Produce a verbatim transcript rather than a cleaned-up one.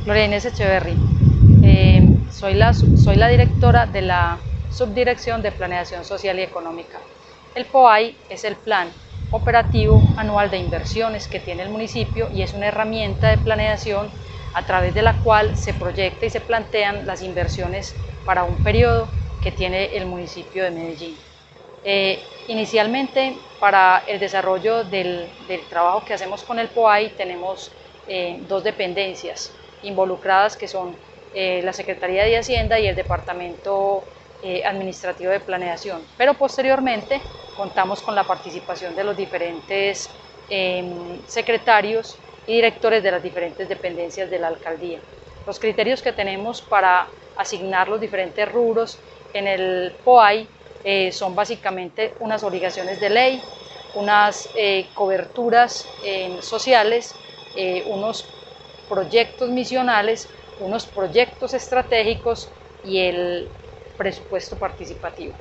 Gloria Inés Echeverry. Eh, soy, la, soy la directora de la Subdirección de Planeación Social y Económica. El P O A I es el Plan Operativo Anual de Inversiones que tiene el municipio y es una herramienta de planeación a través de la cual se proyecta y se plantean las inversiones para un periodo que tiene el municipio de Medellín. Eh, inicialmente, para el desarrollo del, del trabajo que hacemos con el P O A I, tenemos eh, dos dependencias involucradas, que son eh, la Secretaría de Hacienda y el Departamento eh, Administrativo de Planeación, pero posteriormente contamos con la participación de los diferentes eh, secretarios y directores de las diferentes dependencias de la alcaldía. Los criterios que tenemos para asignar los diferentes rubros en el P O A I eh, son básicamente unas obligaciones de ley, unas eh, coberturas eh, sociales, eh, unos proyectos misionales, unos proyectos estratégicos y el presupuesto participativo.